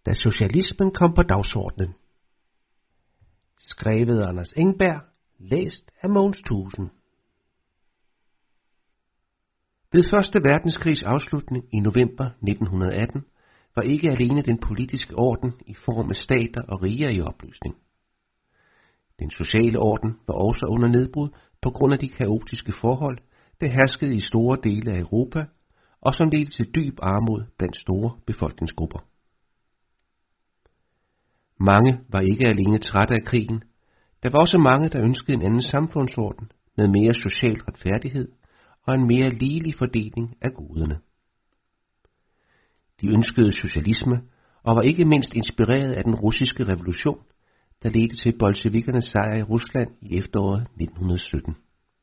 da socialismen kom på dagsordenen. Skrevet af Anders Engberg, læst af Mogens Thuesen. Ved Første Verdenskrigs afslutning i november 1918 var ikke alene den politiske orden i form af stater og riger i opløsning. Den sociale orden var også under nedbrud på grund af de kaotiske forhold, der herskede i store dele af Europa, og som ledte til dyb armod blandt store befolkningsgrupper. Mange var ikke alene trætte af krigen. Der var også mange, der ønskede en anden samfundsorden med mere social retfærdighed og en mere ligelig fordeling af goderne. De ønskede socialisme og var ikke mindst inspireret af den russiske revolution, der ledte til bolsjevikkernes sejr i Rusland i efteråret 1917.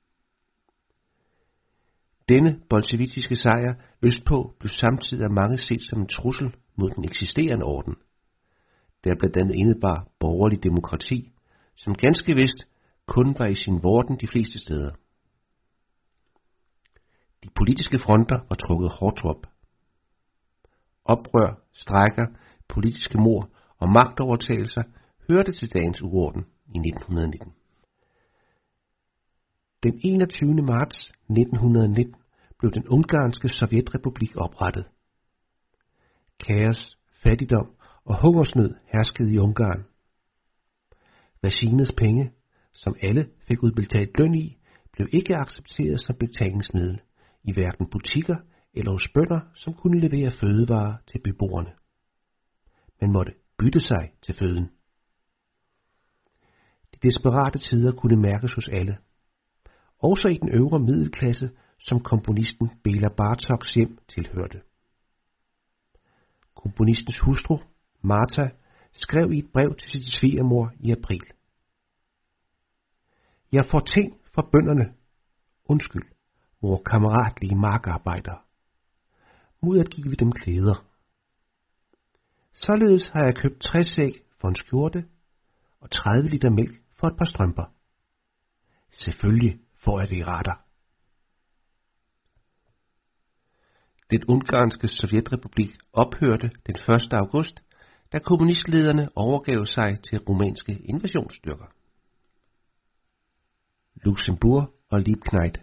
Denne bolsjevitiske sejr østpå blev samtidig af mange set som en trussel mod den eksisterende orden, der blandt andet indebar borgerlig demokrati, som ganske vist kun var i sin vorden de fleste steder. De politiske fronter var trukket hårdt op. Oprør, strejker, politiske mord og magtovertagelser hørte til dagens uorden i 1919. Den 21. marts 1919 blev den ungarske sovjetrepublik oprettet. Kaos, fattigdom og hungersnød herskede i Ungarn. Regimets penge, som alle fik udbetalt løn i, blev ikke accepteret som betalingsmiddel i hverken butikker eller hos bønder, som kunne levere fødevarer til beboerne. Man måtte bytte sig til føden. De desperate tider kunne mærkes hos alle. Også i den øvre middelklasse, som komponisten Bela Bartoks hjem tilhørte. Komponistens hustru, Marta, skrev i et brev til sin svigermor i april: Jeg får ting fra bønderne. Undskyld, vor kammeratlige markarbejdere. Mod at give dem klæder. Således har jeg købt 60 æg for en skjorte og 30 liter mælk for et par strømper. Selvfølgelig får jeg det i retter. Den ungarske sovjetrepublik ophørte den 1. august, da kommunistlederne overgav sig til rumænske invasionsstyrker. Luxembourg og Liebknecht.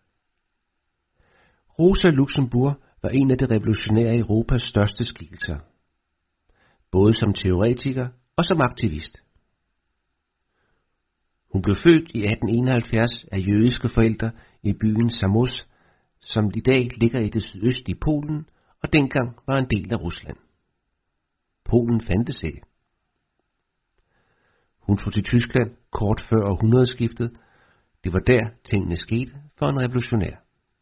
Rosa Luxemburg var en af det revolutionære Europas største skikkelser, både som teoretiker og som aktivist. Hun blev født i 1871 af jødiske forældre i byen Zamość, som i dag ligger i det sydøstlige Polen og dengang var en del af Rusland. Polen fandtes ikke. Hun tog til Tyskland kort før århundredeskiftet. Det var der tingene skete for en revolutionær.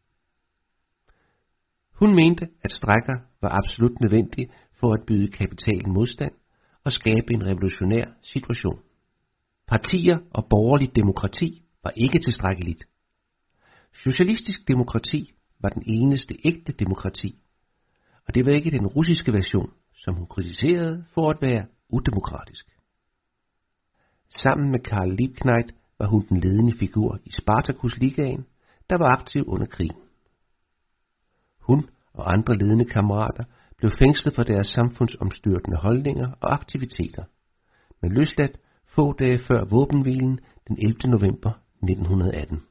Hun mente, at strejker var absolut nødvendige for at byde kapitalen modstand og skabe en revolutionær situation. Partier og borgerligt demokrati var ikke tilstrækkeligt. Socialistisk demokrati var den eneste ægte demokrati, og det var ikke den russiske version, som hun kritiserede for at være udemokratisk. Sammen med Karl Liebknecht var hun den ledende figur i Spartakus-ligaen, der var aktiv under krigen. Hun og andre ledende kammerater blev fængslet for deres samfundsomstyrtende holdninger og aktiviteter, men løsladt få dage før våbenhvilen den 11. november 1918.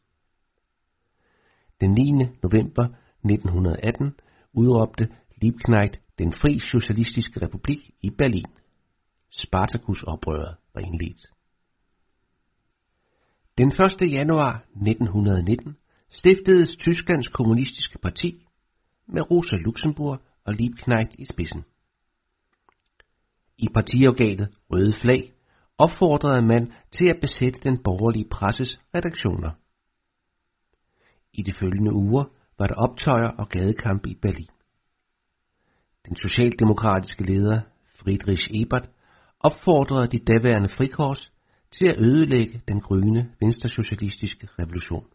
Den 9. november 1918 udråbte Liebknecht den Fri Socialistiske Republik i Berlin. Spartakus-oprøret var indledt. Den 1. januar 1919 stiftedes Tysklands kommunistiske parti med Rosa Luxemburg og Liebknecht i spidsen. I partiorganet Røde Flag opfordrede man til at besætte den borgerlige presses redaktioner. I de følgende uger var der optøjer og gadekampe i Berlin. Den socialdemokratiske leder Friedrich Ebert opfordrede de daværende frikorps til at ødelægge den grønne venstresocialistiske revolution.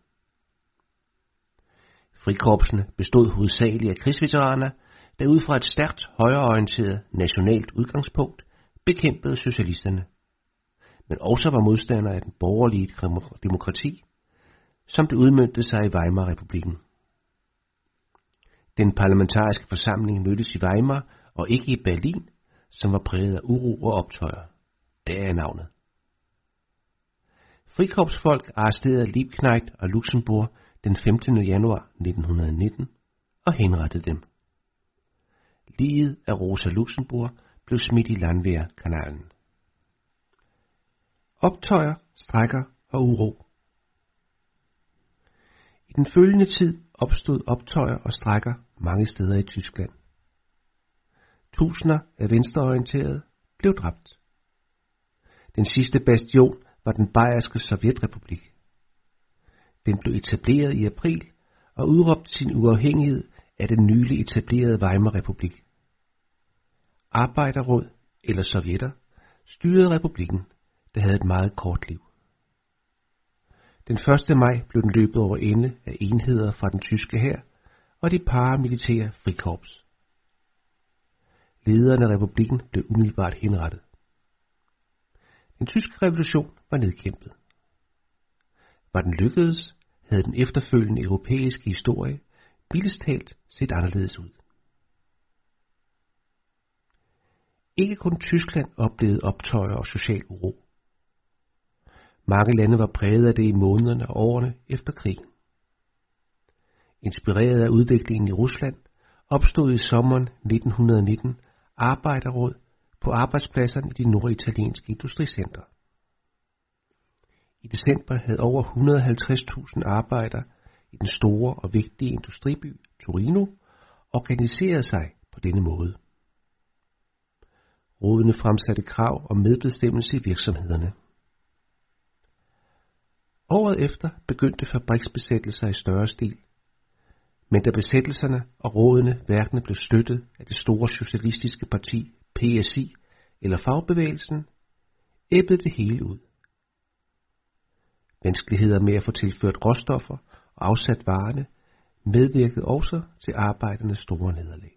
Frikorpsene bestod hovedsageligt af krigsveteraner, der ud fra et stærkt højreorienteret nationalt udgangspunkt bekæmpede socialisterne, men også var modstandere af den borgerlige demokrati, som det udmøntede sig i Weimar-republikken. Den parlamentariske forsamling mødtes i Weimar og ikke i Berlin, som var præget af uro og optøjer. Der er navnet. Frikorpsfolk arresterede Liebknecht og Luxemburg den 15. januar 1919 og henrettede dem. Liget af Rosa Luxemburg blev smidt i Landwehrkanalen. Optøjer, strejker og uro. I den følgende tid opstod optøjer og strejker mange steder i Tyskland. Tusinder af venstreorienterede blev dræbt. Den sidste bastion var den bayerske sovjetrepublik. Den blev etableret i april og udråbte sin uafhængighed af den nylig etablerede Weimarrepublik. Arbejderråd eller sovjetter styrede republikken, der havde et meget kort liv. Den 1. maj blev den løbet over ende af enheder fra den tyske hær og de paramilitære frikorps. Lederen af republikken blev umiddelbart henrettet. Den tyske revolution var nedkæmpet. Var den lykkedes, havde den efterfølgende europæiske historie mildest talt set anderledes ud. Ikke kun Tyskland oplevede optøjer og social uro. Mange lande var præget af det i månederne og årene efter krigen. Inspireret af udviklingen i Rusland opstod i sommeren 1919 arbejderråd på arbejdspladserne i de norditalienske industricentre. I december havde over 150.000 arbejdere i den store og vigtige industriby Torino organiseret sig på denne måde. Rådene fremsatte krav om medbestemmelse i virksomhederne. Året efter begyndte fabriksbesættelser i større stil, men da besættelserne og rådene hverken blev støttet af det store socialistiske parti PSI eller fagbevægelsen, æbbede det hele ud. Vanskeligheder med at få tilført råstoffer og afsat varerne medvirkede også til arbejdernes store nederlag.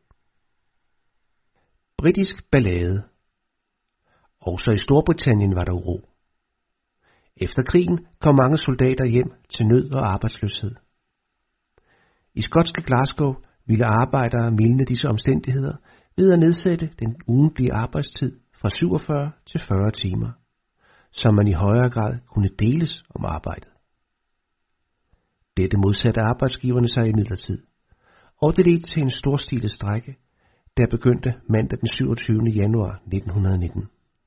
Britisk ballade. Også i Storbritannien var der uro. Efter krigen kom mange soldater hjem til nød og arbejdsløshed. I skotske Glasgow ville arbejdere mildne disse omstændigheder ved at nedsætte den ugentlige arbejdstid fra 47 til 40 timer, så man i højere grad kunne deles om arbejdet. Dette modsatte arbejdsgiverne sig imidlertid, og det ledte til en storstilet strejke, der begyndte mandag den 27. januar 1919.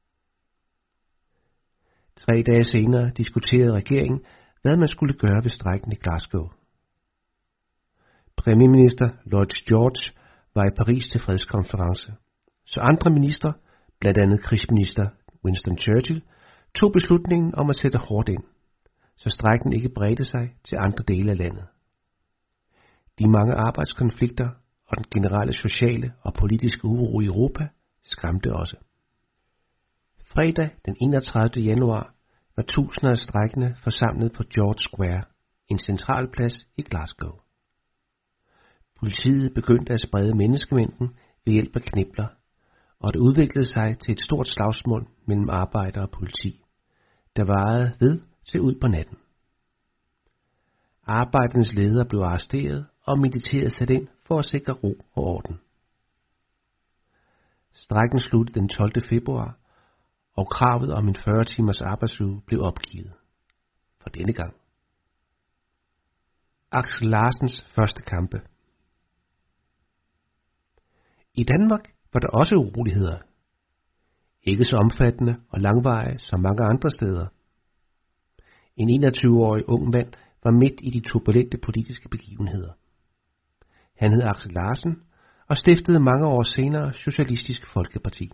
3 dage senere diskuterede regeringen, hvad man skulle gøre ved strejken i Glasgow. Premierminister Lloyd George var i Paris til fredskonference, så andre ministre, blandt andet krigsminister Winston Churchill, tog beslutningen om at sætte hårdt ind, så strejken ikke bredte sig til andre dele af landet. De mange arbejdskonflikter og den generelle sociale og politiske uro i Europa skræmte også. Fredag den 31. januar var tusinder af strejkende forsamlet på George Square, en central plads i Glasgow. Politiet begyndte at sprede menneskemængden ved hjælp af knipler, og det udviklede sig til et stort slagsmål mellem arbejdere og politi, der varede ved til ud på natten. Arbejdernes leder blev arresteret, og militæret sat ind for at sikre ro og orden. Strejken sluttede den 12. februar, og kravet om en 40 timers arbejdsuge blev opgivet. For denne gang. Aksel Larsens første kampe. I Danmark var der også uroligheder. Ikke så omfattende og langvarige som mange andre steder. En 21-årig ung mand var midt i de turbulente politiske begivenheder. Han hed Aksel Larsen og stiftede mange år senere Socialistisk Folkeparti.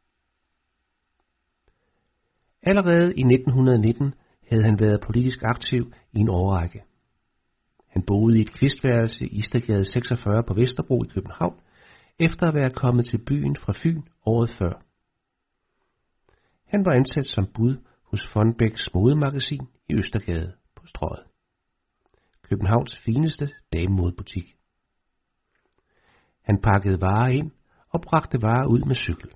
Allerede i 1919 havde han været politisk aktiv i en årrække. Han boede i et kvistværelse i Istedgade 46 på Vesterbro i København, efter at være kommet til byen fra Fyn året før. Han var ansat som bud hos von Becks modemagasin i Østergade på Strøget. Københavns fineste damemodebutik. Han pakkede varer ind og bragte varer ud med cykel.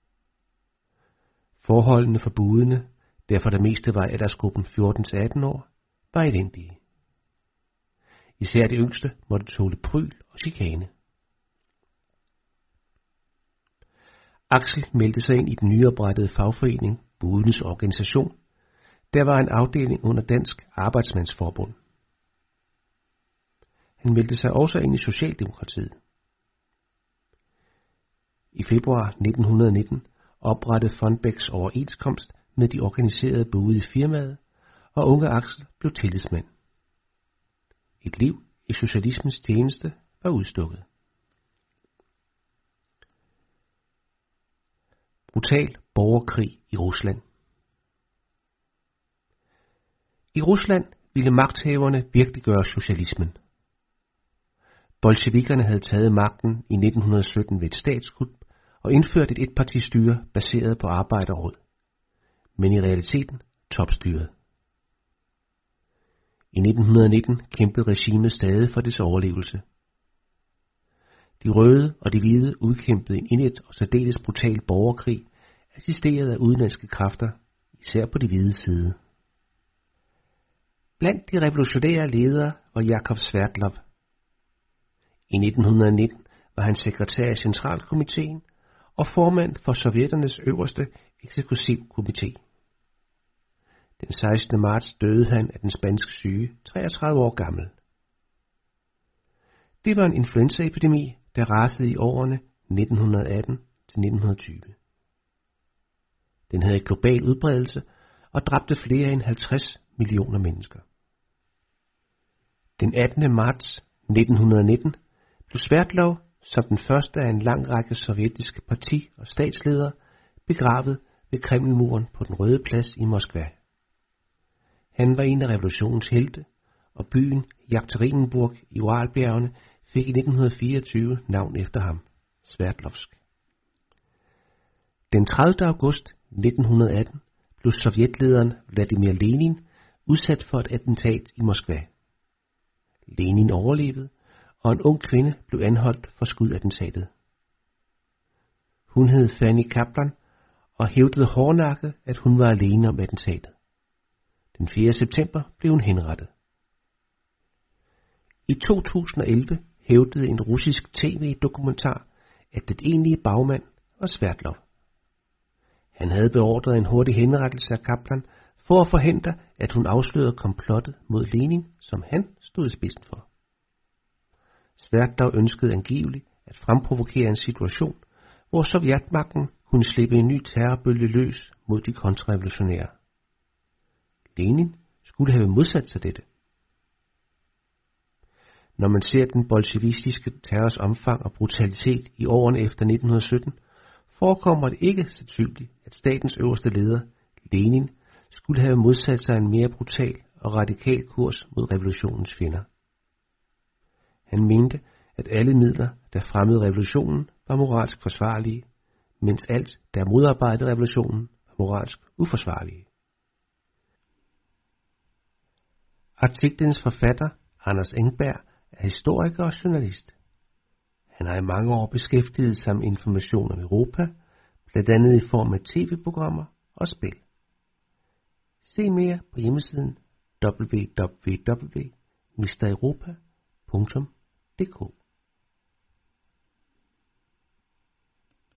Forholdene for budene, der for det meste var aldersgruppen 14-18 år, var elendige. Især de yngste måtte tåle pryl og chikane. Axel meldte sig ind i den nyoprettede fagforening Budens Organisation. Der var en afdeling under Dansk Arbejdsmandsforbund. Han meldte sig også ind i Socialdemokratiet. I februar 1919 oprettede Fonbecks overenskomst med de organiserede bude i firmaet, og unge Axel blev tillidsmand. Et liv i socialismens tjeneste var udstukket. Brutal borgerkrig i Rusland. I Rusland ville magthaverne virkelig gøre socialismen. Bolsjevikkerne havde taget magten i 1917 ved et statskup og indført et etpartistyre baseret på arbejderråd, men i realiteten topstyret. I 1919 kæmpede regimet stadig for dets overlevelse. De røde og de hvide udkæmpede en indet og særdeles brutal borgerkrig, assisteret af udenlandske kræfter, især på de hvide side. Blandt de revolutionære ledere var Jakov Sverdlov. I 1919 var han sekretær i Centralkomiteen og formand for sovjetternes øverste eksekutivkomité. Den 16. marts døde han af den spanske syge, 33 år gammel. Det var en influenzaepidemi, der rasede i årene 1918 til 1920. Den havde global udbredelse og dræbte flere end 50 millioner mennesker. Den 18. marts 1919 blev Sverdlov som den første af en lang række sovjetiske parti- og statsledere begravet ved Kremlmuren på den Røde Plads i Moskva. Han var en af revolutionens helte, og byen Jekaterinburg i Uralbjergene fik i 1924 navn efter ham, Sverdlovsk. Den 30. august 1918 blev sovjetlederen Vladimir Lenin udsat for et attentat i Moskva. Lenin overlevede, og en ung kvinde blev anholdt for skudattentatet. Hun hed Fanny Kaplan og hævdede hårdnakket, at hun var alene om attentatet. Den 4. september blev hun henrettet. I 2011 hævdede en russisk tv-dokumentar, at den egentlige bagmand var Sverdlov. Han havde beordret en hurtig henrettelse af Kaplan for at forhindre, at hun afslørede komplottet mod Lenin, som han stod i spidsen for. Sverdlov ønskede angiveligt at fremprovokere en situation, hvor sovjetmagten kunne slippe en ny terrorbølge løs mod de kontrarevolutionære. Lenin skulle have modsat sig dette. Når man ser den bolsjevistiske terrors omfang og brutalitet i årene efter 1917, forekommer det ikke sandsynligt, at statens øverste leder, Lenin, skulle have modsat sig en mere brutal og radikal kurs mod revolutionens fjender. Han mente, at alle midler, der fremmede revolutionen, var moralsk forsvarlige, mens alt, der modarbejdede revolutionen, var moralsk uforsvarlige. Artiklens forfatter, Anders Engberg, er historiker og journalist. Han har i mange år beskæftiget sig med information om Europa, blandt andet i form af tv-programmer og spil. Se mere på hjemmesiden www.mistereuropa.dk